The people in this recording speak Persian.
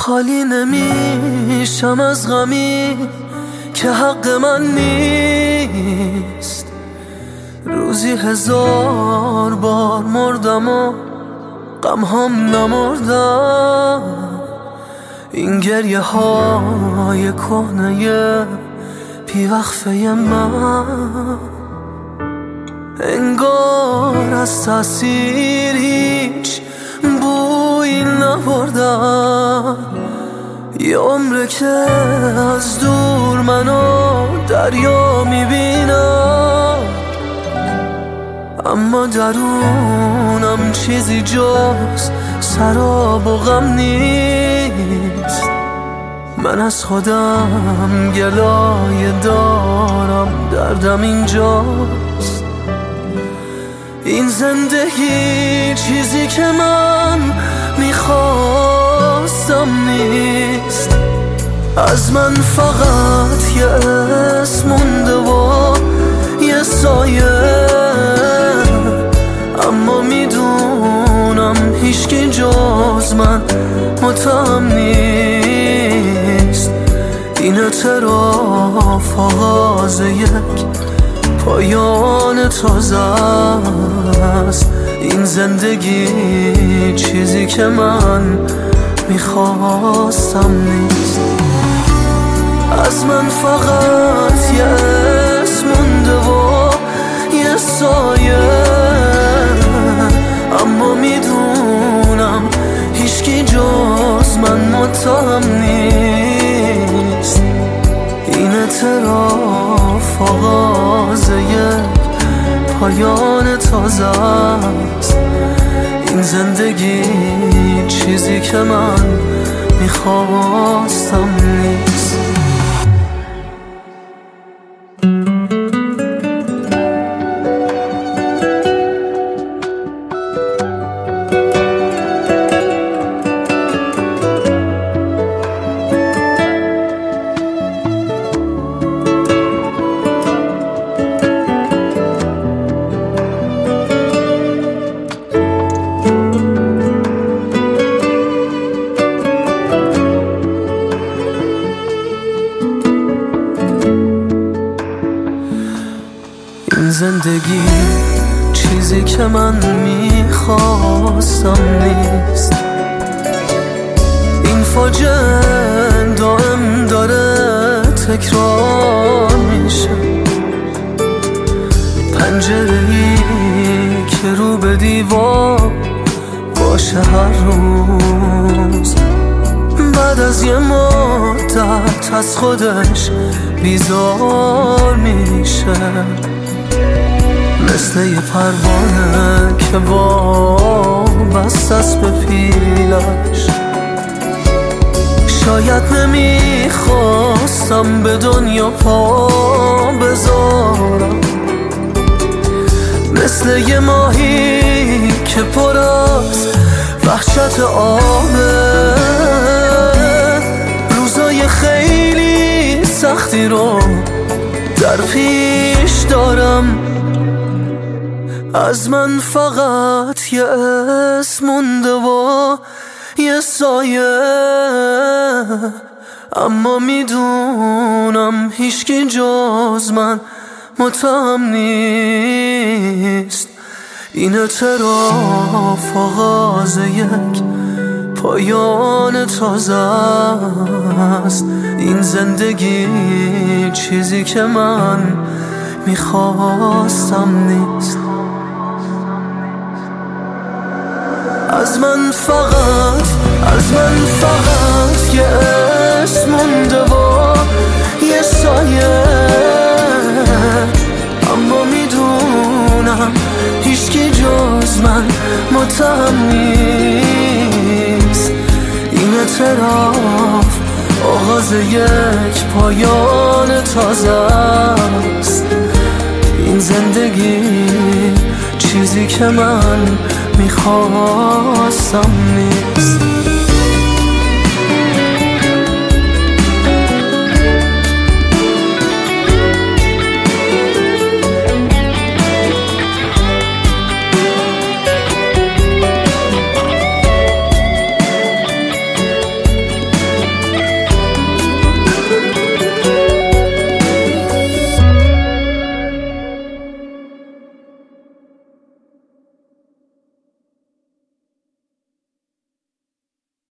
خالی نمیشم از غمی که حق من نیست. روزی 1000 بار مردم و غمهام نمردم. این گریه های کهنه بیوقفه من انگار از تأثیر هیچ بویی نبردم. یه عمره که از دور منو دریا میبینم، اما درونم چیزی جز سراب و غم نیست. من از خودم گلایه دارم، دردم اینجاست. این زندگی چیزی که من میخواستم نیست. از من فقط یه اسم مونده و یه سایه، اما میدونم هیچکی جز من متهم نیست. این اعتراف آغاز یک پایان تازه است. این زندگی چیزی که من میخواستم نیست. از من فقط یه اسم مونده و یه سایه، اما میدونم هیچکی جز من متهم نیست. این اعتراف آغاز یک پایان تازه است. این زندگی چیزی که من میخواستم نیست. این زندگی چیزی که من میخواستم نیست. این فاجعه دائم داره تکرار میشه. پنجره‌ای که رو به دیوار باشه هر روز، بعد از یه مدت از خودش بیزار میشه. مثل یه پروانه که وابسته است به پیلش. شاید نمیخواستم به دنیا پا بذارم. مثل یه ماهی که پر از وحشت آبه. روزای خیلی سختی رو در پیش دارم. از من فقط یه اسم مونده و یه سایه، اما میدونم هیچکی جز من متهم نیست. این اعتراف آغاز یک پایان تازه است. این زندگی چیزی که من میخواستم نیست. از من فقط یه اسم مونده و یه سایه، اما میدونم هیچکی جز من متهم نیست. این اعتراف آغاز یک پایان تازه است. این زندگی چیزی که من میخواستم نیست.